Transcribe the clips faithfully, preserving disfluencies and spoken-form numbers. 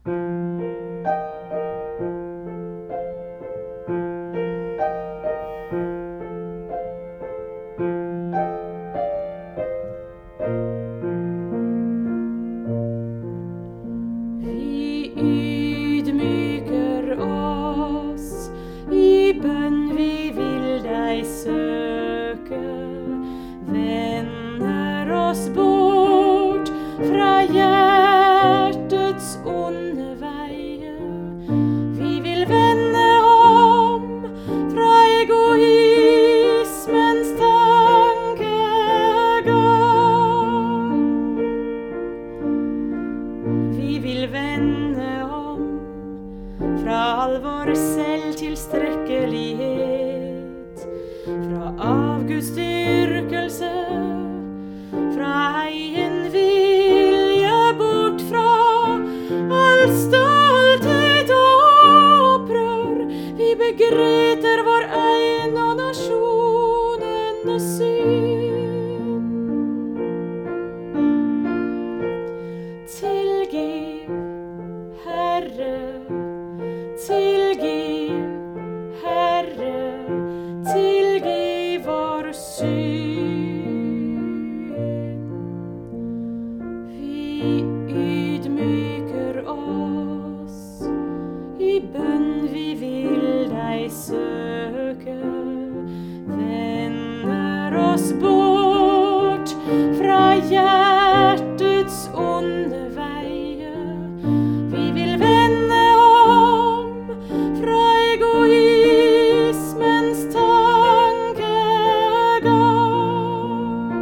Vi ydmyker oss, i bønn vi vil deg søke, vender oss bort fra hjertets onde veie. Vi vil vende om fra egoismens tankegang. Vi vil vende om fra all vår selvtilstrekkelighet, fra avgudsdyrkelse, fra egen vilje, bort fra all stolthet og opprør. Vi begryter vår egen og nasjonenes synd. Tilgiv, Herre, tilgiv, Herre, tilgiv vår synd. Vi ydmyker oss, i bønn vi vil deg søke, vender oss bort fra hjertets onde veie. Vi vil vende om fra egoismens tankegang.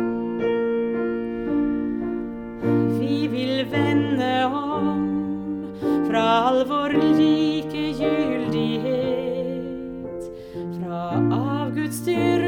Vi vil vende om fra all vår likegyldighet, fra avgudsdyrkelse,